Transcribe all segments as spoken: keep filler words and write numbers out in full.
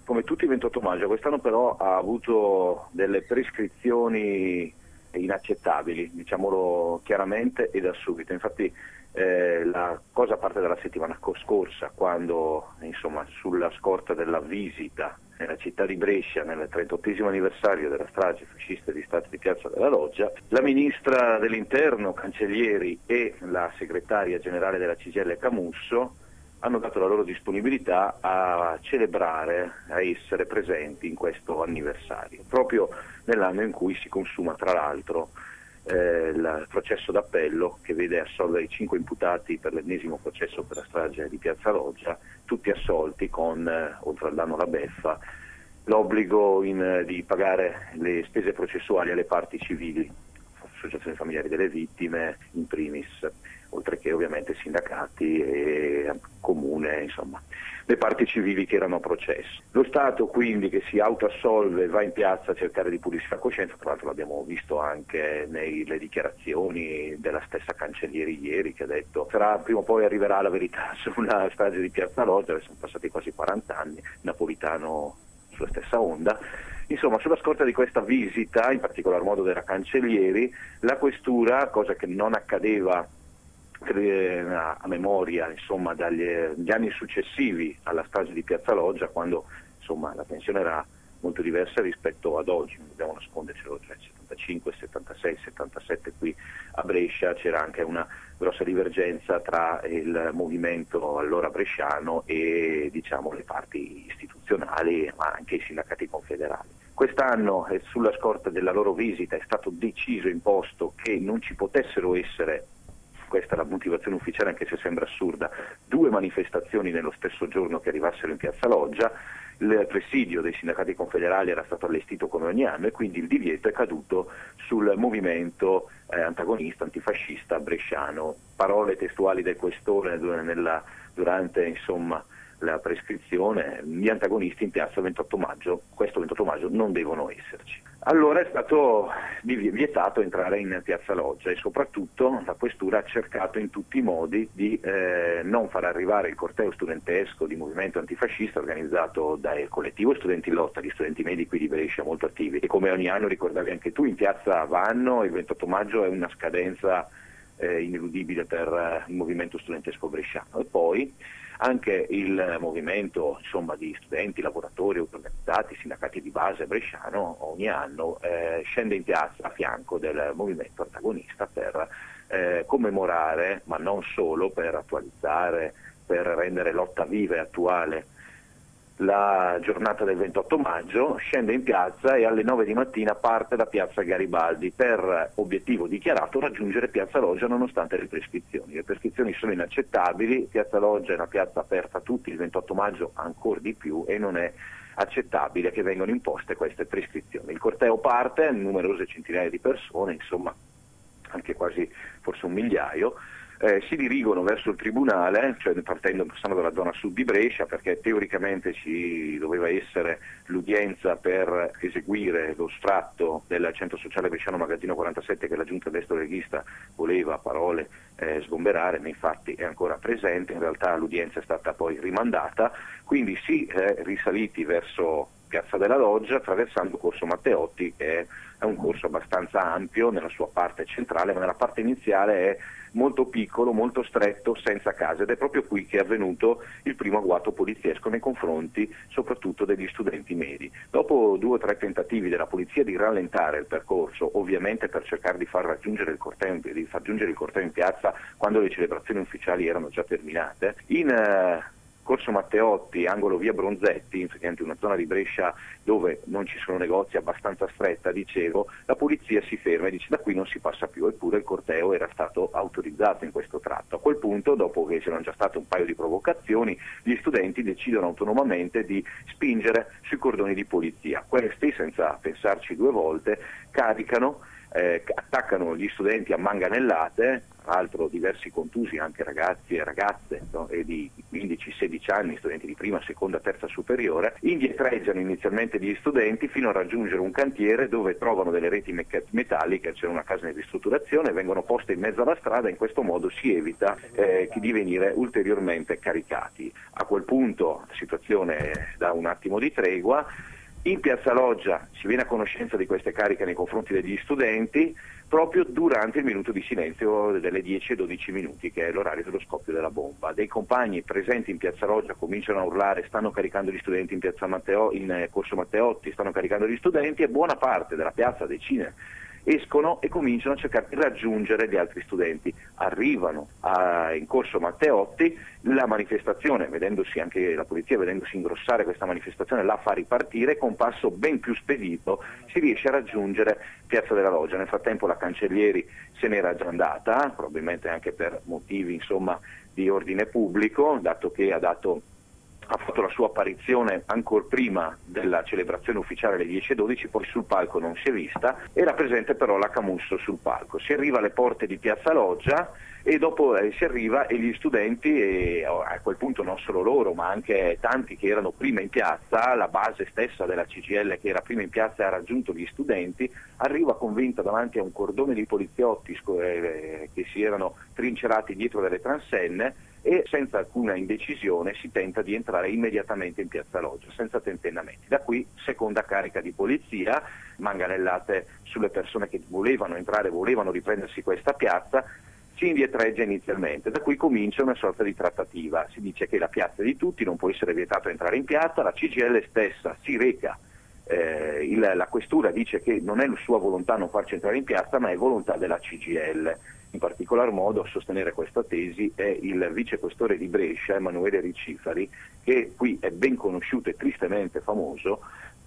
come tutti i ventotto maggio, quest'anno però ha avuto delle prescrizioni inaccettabili, diciamolo chiaramente e da subito. Infatti eh, la cosa parte dalla settimana scorsa, quando insomma sulla scorta della visita nella città di Brescia, nel trentottesimo anniversario della strage fascista di Stato di Piazza della Loggia, la ministra dell'Interno Cancellieri e la segretaria generale della C G I L Camusso hanno dato la loro disponibilità a celebrare, a essere presenti in questo anniversario, proprio nell'anno in cui si consuma tra l'altro eh, il processo d'appello che vede assolvere i cinque imputati per l'ennesimo processo per la strage di Piazza Loggia, tutti assolti con, eh, oltre al danno alla beffa, l'obbligo in, di pagare le spese processuali alle parti civili, associazioni familiari delle vittime in primis, oltre che ovviamente sindacati e comune, insomma, le parti civili che erano a processo. Lo Stato quindi che si autoassolve va in piazza a cercare di pulirsi la coscienza, tra l'altro l'abbiamo visto anche nelle dichiarazioni della stessa Cancellieri ieri, che ha detto sarà prima o poi arriverà la verità sulla strage di Piazza Loggia, sono passati quasi quaranta anni, Napolitano sulla stessa onda. Insomma, sulla scorta di questa visita, in particolar modo della Cancellieri, la Questura, cosa che non accadeva a memoria insomma dagli anni successivi alla strage di Piazza Loggia, quando insomma la tensione era molto diversa rispetto ad oggi, non dobbiamo nascondercelo, cioè settantacinque, settantasei, settantasette qui a Brescia c'era anche una grossa divergenza tra il movimento allora bresciano e diciamo le parti istituzionali, ma anche i sindacati confederali. Quest'anno, eh, sulla scorta della loro visita, è stato deciso, imposto, che non ci potessero essere, questa è la motivazione ufficiale anche se sembra assurda, due manifestazioni nello stesso giorno che arrivassero in Piazza Loggia. Il presidio dei sindacati confederali era stato allestito come ogni anno e quindi il divieto è caduto sul movimento eh, antagonista, antifascista bresciano. Parole testuali del questore nella, durante insomma la prescrizione: gli antagonisti in piazza il ventotto maggio, questo ventotto maggio non devono esserci. Allora è stato vietato entrare in Piazza Loggia e soprattutto la Questura ha cercato in tutti i modi di eh, non far arrivare il corteo studentesco di movimento antifascista organizzato dal collettivo Studenti in Lotta, gli studenti medi qui di Brescia molto attivi, e come ogni anno ricordavi anche tu, in piazza vanno, il ventotto maggio è una scadenza eh, ineludibile per eh, il movimento studentesco bresciano. E poi anche il movimento insomma di studenti, lavoratori, organizzati, sindacati di base bresciano ogni anno eh, scende in piazza a fianco del movimento antagonista per eh, commemorare, ma non solo, per attualizzare, per rendere lotta viva e attuale la giornata del ventotto maggio, scende in piazza e alle nove di mattina parte da piazza Garibaldi per obiettivo dichiarato raggiungere Piazza Loggia nonostante le prescrizioni. Le prescrizioni sono inaccettabili, Piazza Loggia è una piazza aperta a tutti, il ventotto maggio ancora di più, e non è accettabile che vengano imposte queste prescrizioni. Il corteo parte, numerose centinaia di persone, insomma anche quasi forse un migliaio, Eh, si dirigono verso il tribunale, cioè partendo, passando dalla zona sud di Brescia, perché teoricamente ci doveva essere l'udienza per eseguire lo sfratto del centro sociale bresciano Magazzino quarantasette che la giunta destra leghista voleva, a parole, eh, sgomberare, ma infatti è ancora presente. In realtà l'udienza è stata poi rimandata, quindi si è risaliti verso Piazza della Loggia attraversando Corso Matteotti, che è, è un corso abbastanza ampio nella sua parte centrale, ma nella parte iniziale è molto piccolo, molto stretto, senza case, ed è proprio qui che è avvenuto il primo agguato poliziesco nei confronti soprattutto degli studenti medi. Dopo due o tre tentativi della polizia di rallentare il percorso, ovviamente per cercare di far raggiungere il corteo, di far giungere il corteo in piazza quando le celebrazioni ufficiali erano già terminate, in eh, Corso Matteotti, angolo via Bronzetti, in una zona di Brescia dove non ci sono negozi, abbastanza stretta, dicevo, la polizia si ferma e dice da qui non si passa più, eppure il corteo era stato autorizzato in questo tratto. A quel punto, dopo che c'erano già state un paio di provocazioni, gli studenti decidono autonomamente di spingere sui cordoni di polizia. Questi, senza pensarci due volte, caricano eh, attaccano gli studenti a manganellate, tra l'altro diversi contusi, anche ragazzi e ragazze, no? e di quindici sedici anni, studenti di prima, seconda, terza superiore, indietreggiano inizialmente gli studenti fino a raggiungere un cantiere dove trovano delle reti metalliche, c'è una casa di ristrutturazione, vengono poste in mezzo alla strada, in questo modo si evita eh, di venire ulteriormente caricati. A quel punto la situazione dà un attimo di tregua. In Piazza Loggia si viene a conoscenza di queste cariche nei confronti degli studenti proprio durante il minuto di silenzio delle dieci e dodici minuti, che è l'orario dello scoppio della bomba. Dei compagni presenti in Piazza Loggia cominciano a urlare: stanno caricando gli studenti in, piazza Matteo, in Corso Matteotti, stanno caricando gli studenti, e buona parte della piazza, decine, escono e cominciano a cercare di raggiungere gli altri studenti. Arrivano a, in Corso Matteotti, la manifestazione, vedendosi anche la polizia, vedendosi ingrossare questa manifestazione, la fa ripartire, con passo ben più spedito si riesce a raggiungere Piazza della Loggia. Nel frattempo la Cancellieri se n'era già andata, probabilmente anche per motivi insomma di ordine pubblico, dato che ha dato ha fatto la sua apparizione ancora prima della celebrazione ufficiale alle dieci e dodici, poi sul palco non si è vista. Era presente però la Camusso sul palco. Si arriva alle porte di Piazza Loggia e dopo eh, si arriva e gli studenti, e a quel punto non solo loro ma anche tanti che erano prima in piazza, la base stessa della C G I L che era prima in piazza e ha raggiunto gli studenti, arriva convinta davanti a un cordone di poliziotti eh, che si erano trincerati dietro delle transenne, e senza alcuna indecisione si tenta di entrare immediatamente in Piazza Loggia, senza tentennamenti. Da qui seconda carica di polizia, manganellate sulle persone che volevano entrare, volevano riprendersi questa piazza, si indietreggia inizialmente. Da qui comincia una sorta di trattativa, si dice che la piazza è di tutti, non può essere vietato entrare in piazza, la C G I L stessa si reca, eh, il, la questura dice che non è sua volontà non farci entrare in piazza, ma è volontà della C G I L. In particolar modo a sostenere questa tesi è il vicequestore di Brescia, Emanuele Ricifari, che qui è ben conosciuto e tristemente famoso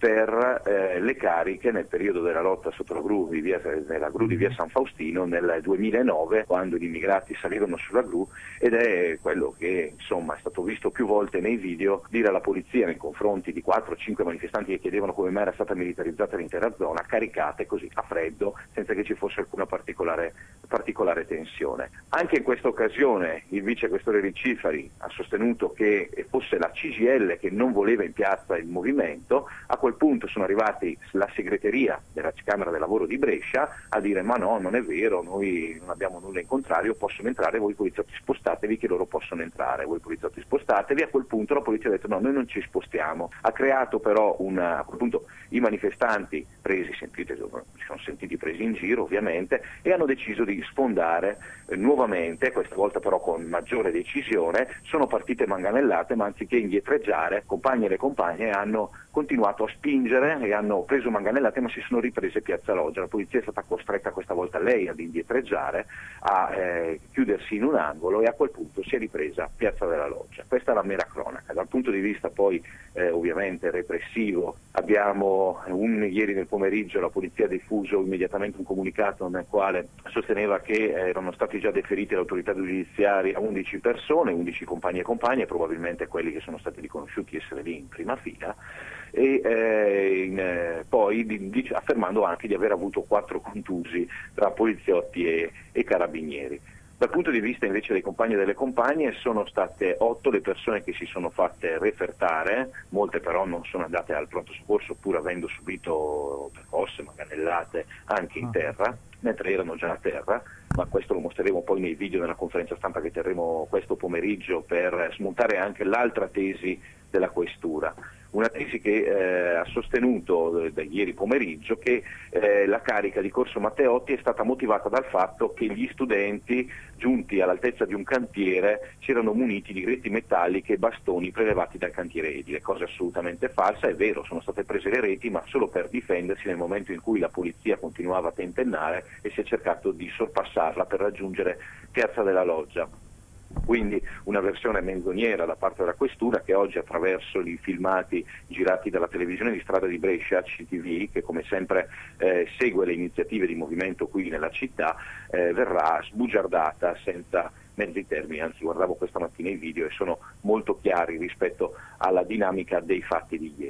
per eh, le cariche nel periodo della lotta sotto la gru di via, nella gru di via San Faustino nel duemilanove, quando gli immigrati salirono sulla gru, ed è quello che insomma è stato visto più volte nei video dire alla polizia nei confronti di quattro o cinque manifestanti che chiedevano come mai era stata militarizzata l'intera zona: caricate così a freddo, senza che ci fosse alcuna particolare, particolare tensione. Anche in questa occasione il vicequestore Ricifari ha sostenuto che fosse la C G I L che non voleva in piazza il movimento. A quel punto sono arrivati la segreteria della Camera del Lavoro di Brescia a dire: ma no, non è vero, noi non abbiamo nulla in contrario, possono entrare, voi poliziotti spostatevi che loro possono entrare, voi poliziotti spostatevi. A quel punto la polizia ha detto no, noi non ci spostiamo. Ha creato però una, a quel punto i manifestanti presi, sentite, si sono sentiti presi in giro ovviamente, e hanno deciso di sfondare eh, nuovamente, questa volta però con maggiore decisione. Sono partite manganellate, ma anziché indietreggiare, compagni e le compagne hanno continuato a spingere e hanno preso manganellate, ma si sono riprese Piazza Loggia. La polizia è stata costretta questa volta lei ad indietreggiare, a eh, chiudersi in un angolo, e a quel punto si è ripresa Piazza della Loggia. Questa è la mera cronaca. Dal punto di vista poi eh, ovviamente repressivo, abbiamo un, ieri nel pomeriggio la polizia ha diffuso immediatamente un comunicato nel quale sosteneva che erano stati già deferiti all'autorità giudiziaria undici persone, undici compagni e compagne, probabilmente quelli che sono stati riconosciuti essere lì in prima fila, e eh, in, eh, poi di, di, affermando anche di aver avuto quattro contusi tra poliziotti e, e carabinieri. Dal punto di vista invece dei compagni e delle compagne, sono state otto le persone che si sono fatte refertare, molte però non sono andate al pronto soccorso pur avendo subito percosse, manganellate anche in terra, mentre erano già a terra, ma questo lo mostreremo poi nei video nella conferenza stampa che terremo questo pomeriggio per smontare anche l'altra tesi della questura. Una tesi che eh, ha sostenuto eh, da ieri pomeriggio che eh, la carica di Corso Matteotti è stata motivata dal fatto che gli studenti giunti all'altezza di un cantiere si erano muniti di reti metalliche e bastoni prelevati dal cantiere edile, cosa assolutamente falsa. È vero, sono state prese le reti, ma solo per difendersi nel momento in cui la polizia continuava a tentennare e si è cercato di sorpassarla per raggiungere Piazza della Loggia. Quindi una versione menzognera da parte della questura, che oggi attraverso i filmati girati dalla televisione di Strada di Brescia, C T V, che come sempre eh, segue le iniziative di movimento qui nella città, eh, verrà sbugiardata senza mezzi termini. Anzi, guardavo questa mattina i video e sono molto chiari rispetto alla dinamica dei fatti di ieri.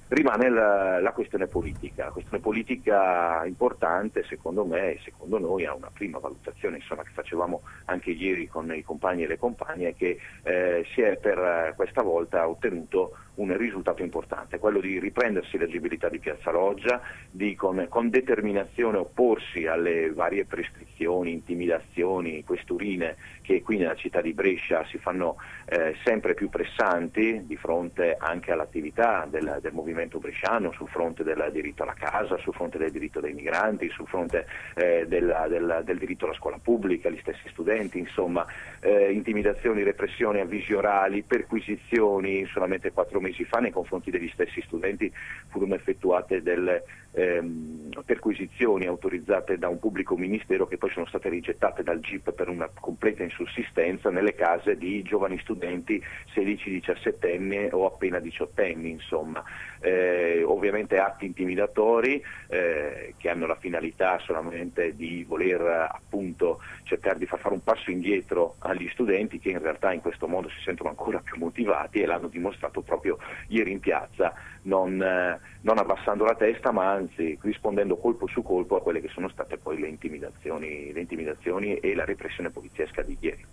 rimane la, la questione politica, la questione politica importante secondo me e secondo noi, a una prima valutazione insomma, che facevamo anche ieri con i compagni e le compagne, è che eh, si è per questa volta ottenuto un risultato importante, quello di riprendersi l'agibilità di Piazza Loggia, di con, con determinazione opporsi alle varie prescrizioni, intimidazioni, questurine che qui nella città di Brescia si fanno eh, sempre più pressanti di fronte anche all'attività del, del movimento bresciano, sul fronte del diritto alla casa, sul fronte del diritto dei migranti, sul fronte eh, del, del, del diritto alla scuola pubblica, gli stessi studenti, insomma eh, intimidazioni, repressioni, avvisi orali, perquisizioni. Solamente quattro mesi fa nei confronti degli stessi studenti furono effettuate delle ehm, perquisizioni autorizzate da un pubblico ministero che poi sono state rigettate dal G I P per una completa insussistenza nelle case di giovani studenti sedici diciassettenni o appena diciottenni, insomma. Eh, ovviamente atti intimidatori eh, che hanno la finalità solamente di voler appunto cercare di far fare un passo indietro agli studenti, che in realtà in questo modo si sentono ancora più motivati e l'hanno dimostrato proprio ieri in piazza, non, eh, non abbassando la testa ma anzi rispondendo colpo su colpo a quelle che sono state poi le intimidazioni, le intimidazioni e la repressione poliziesca di ieri.